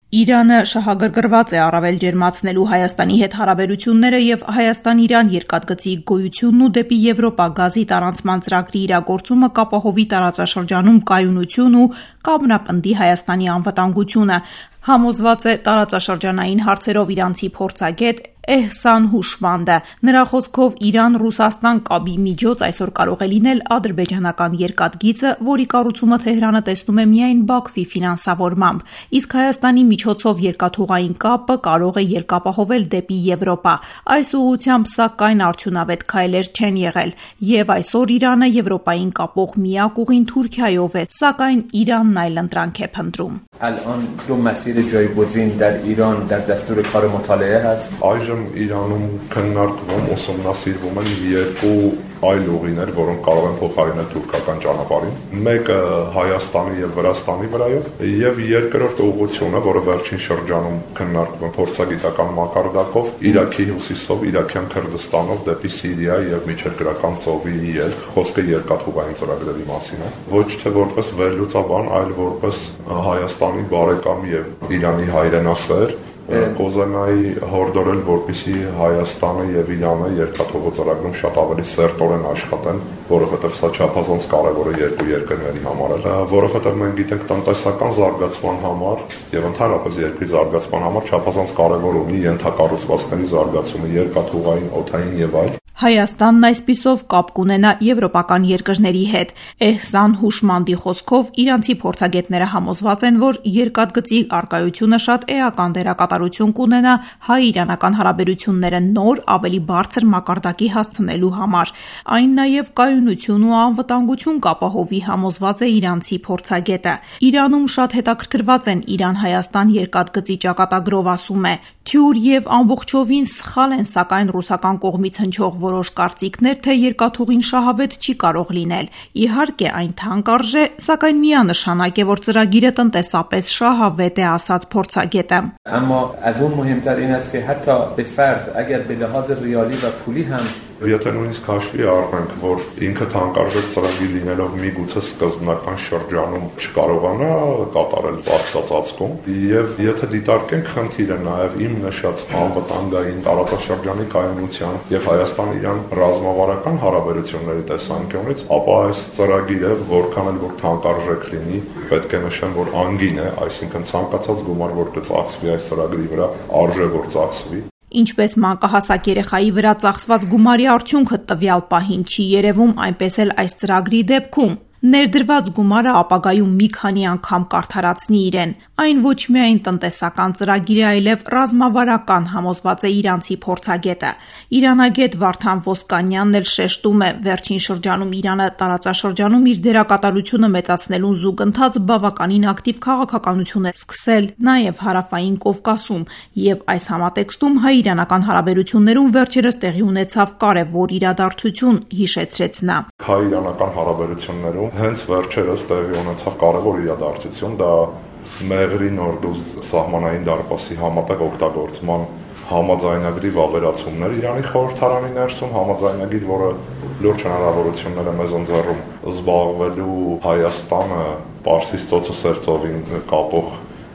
Իրանը շահագրգռված է առավել ջերմացնելու Հայաստանի հետ հարաբերությունները եւ Հայաստան-Իրան երկաթգծի գոյությունն ու դեպի Եվրոպա գազի տարանցման ծրագրի իրագործումը կապահովի տարածաշրջանում կայունություն ու կամրապնդի Հայաստանի անվտանգությունը, համոզված է տարածաշրջանային հարցերով իրանցի փորձագետ Էհսան Հուշմանդը։ Նրա խոսքով Իրան-Ռուսաստան կապի միջոց այսօր կարող է լինել ադրբեջանական երկաթգիծը, որի կառուցումը Թեհրանը տեսնում է միայն Բաքվի ֆինանսավորմամբ, իսկ Հայաստանի միջոցով երկաթուղային կապը կարող է երկապահովել դեպի Եվրոպա։ Այս ուղղությամբ սակայն արդյունավետ քայլեր չեն եղել, եւ այսօր Իրանը Եվրոպային կապող միակ ուղին Թուրքիայով է, սակայն Իրանն այլընտրանք է փնտրում։ الان دو مسیر جایگزین در ایران در دستور کار مطالعه هست. Այժմ Իրանում քննարկվում ուսումնասիրվում են երկու այլ ուղիներ, որոնք կարող են փոխարինել թուրքական ճանապարհին։ Մեկը Հայաստանի եւ Վրաստանի վրայով, եւ երկրորդ ուղղությունը, որը վերջին շրջանում քննարկվում փորձագիտական մակարդակով, Իրաքի հյուսիսով, Իրաքյան Քրդստանով դեպի Սիրիա եւ միջերկրական ծովի ելք, խոսքը երկաթուղային ծրագրերի մասին է։ Ոչ թե որպես վերլուծաբան, այլ որպես Հայաստանի բարեկամ եւ Իրանի հայրենասեր կոզենայի հորդորել, որպեսզի Հայաստանը եւ Իրանը երկաթուղու ծրագրում շատ ավելի սերտորեն աշխատեն, որովհետեւ սա չափազանց կարեւոր է երկու երկրների համար, որովհետեւ մենք գիտենք տնտեսական զարգացման համար եւ ընդհանրապես երկրի զարգացման համար չափազանց կարեւոր ունի ենթակառուցվածքների զարգացումը, երկաթուղային, օդային եւ այլ։ Հայաստանն այսպիսով կապ կունենա եվրոպական երկրների հետ։ Էհսան Հուշմանդի խոսքով իրանցի փորձագետները համոզված են, որ երկաթգծի առկայությունը շատ էական դերակատարություն կունենա հայ-իրանական հարաբերությունները նոր, ավելի բարձր մակարդակի հասցնելու համար։ Այն նաև կայունություն ու անվտանգություն կապահովի, համոզված է իրանցի փորձագետը։ Իրանում շատ հետաքրքրված են Իրան-Հայաստան երկաթգծի ճակատագրով, ասում է։ Թյուր եւ ամբողջովին սխալ են սակայն ռուսական կողմից հնչող որոշ կարծիքներ, թե երկաթուղին շահավետ չի կարող լինել։ Իհարկե այն թանկ արժե, սակայն միանշանակ է, որ ծրագիրը տնտեսապես շահավետ է, ասաց փորձագետը։ اما از اون مهمتر این است که حتی به فرض اگر به لحاظ ریالی و پولی هم Եթե նույնիսկ հաշվի առնենք, որ ինքը թանկարժեք ծրագիր լինելով միգուցե սկզբնական շրջանում չկարողանա կատարել ծախսած ածկում, եւ եթե դիտարկենք խնդիրը նաեւ իմ նշած անվտանգային տարածաշրջանի կայունության եւ Հայաստան-Իրան ռազմավարական հարաբերությունների տեսանկյունից, ապա այս ծրագիրը որքան էլ որ թանկարժեք լինի, պետք է նշեմ, որ անգին է, այսինքն ցանկացած գումար, որ կծախսվի այս ծրագրի վրա, արժե որ ծախսվի։ Ինչպես մանկահասակ երեխայի վրա ծախսված գումարի արդյունքը տվյալ պահին չի երևում, այնպես էլ այս ծրագրի դեպքում ներդրված գումարը ապագայում մի քանի անգամ կարդարացնի իրեն։ Այն ոչ միայն տնտեսական ծրագիր է, այլև ռազմավարական, համոզված է իրանցի փորձագետը։ Իրանագետ Վարդան Ոսկանյանն էլ շեշտում է, վերջին շրջանում Իրանը տարածաշրջանում իր դերակատարությունը մեծացնելուն զուգընթաց բավականին ակտիվ քաղաքականություն է սկսել նաև հարավային Կովկասում, եւ այս համատեքստում հայ-իրանական հարաբերություններում վերջերս տեղի ունեցավ կարևոր իրադարձություն, հիշեցրեց նա։ Հայ-իրանական հարաբերություններում հենց վերջերս տեղի ունեցավ կարևոր իրադարձություն, դա Մեղրի Նորդուզ սահմանային դարպասի համատեղ օգտագործման համաձայնագրի վավերացումներ Իրանի խորհրդարանի ներսում, համաձայնագիր, որը լուրջ հնարավորություններ է մեզ ընձեռում զբաղվելու Հայաստանը Պարսից ծոցը Սերծովին կապող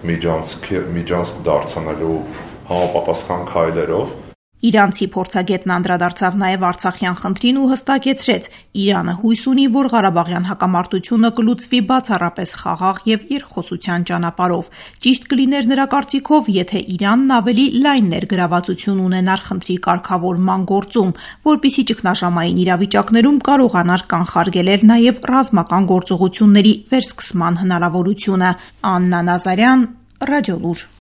միջանցք դարձնելու համապատասխան քայլերով։ Իրանցի փորձագետն անդրադարձավ նաև Արցախյան խնդրին ու հստակեցրեց. Իրանը հույս ունի, որ Ղարաբաղյան հակամարտությունը կլուծվի բացառապես խաղաղ եւ երկխոսության ճանապարհով։ Ճիշտ կլիներ նրա կարծիքով, եթե Իրանն ավելի լայն ներգրավվածություն ունենար խնդրի կարգավորման գործում, որպիսի ճգնաժամային իրավիճակներում կարողանար կանխարգելել նաև ռազմական գործողությունների վերսկսման հնարավորությունը։ Աննա Նազարյան, Ռադիոլուր։